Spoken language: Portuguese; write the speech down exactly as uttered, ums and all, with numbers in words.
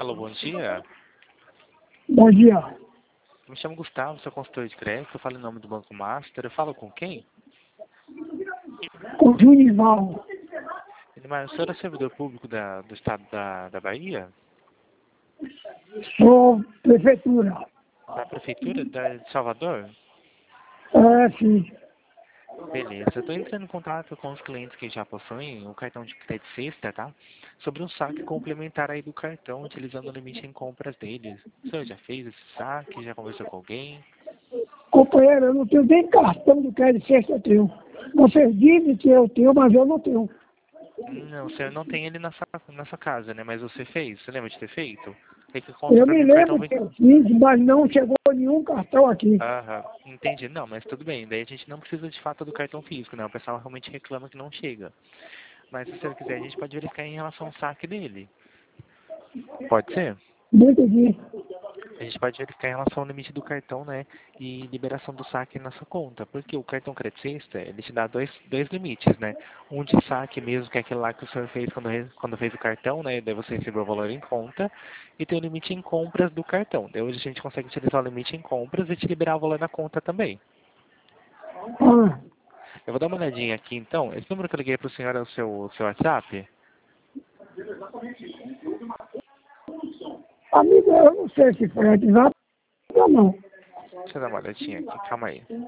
Alô, bom dia. Bom dia. Me chamo Gustavo, sou consultor de crédito, eu falo em nome do Banco Master. Eu falo com quem? Com Junival. Edmar, o senhor é servidor público da, do estado da, da Bahia? Sou prefeitura. Da prefeitura da, de Salvador? É, sim. Beleza, eu estou entrando em contato com os clientes que já possuem o cartão de crédito Sexta, tá? Sobre um saque complementar aí do cartão, utilizando o limite em compras deles. O senhor já fez esse saque? Já conversou com alguém? Companheiro, eu não tenho nem cartão de crédito sexta eu tenho. Vocês dizem que eu tenho, mas eu não tenho. Não, o senhor não tem ele na sua, na sua casa, né? Mas você fez? Você lembra de ter feito? É que conta Eu pra me mim o cartão lembro vem... que eu fiz, mas não chegou nenhum cartão aqui. Aham, entendi. Não, mas tudo bem. Daí a gente não precisa de fato do cartão físico, né? O pessoal realmente reclama que não chega. Mas se o senhor quiser, a gente pode verificar em relação ao saque dele. Pode ser? Não entendi. A gente pode verificar em relação ao limite do cartão, né? E liberação do saque na sua conta. Porque o cartão Crédito Sexta, ele te dá dois, dois limites, né? Um de saque mesmo, que é aquele lá que o senhor fez quando, re- quando fez o cartão, né? Daí você recebeu o valor em conta. E tem o limite em compras do cartão. Daí hoje a gente consegue utilizar o limite em compras e te liberar o valor na conta também. Ah, Eu vou dar uma olhadinha aqui então. Esse número que eu liguei para o senhor é o seu, o seu WhatsApp? amigo, eu não sei se foi WhatsApp ou não. Deixa eu dar uma olhadinha aqui, calma aí.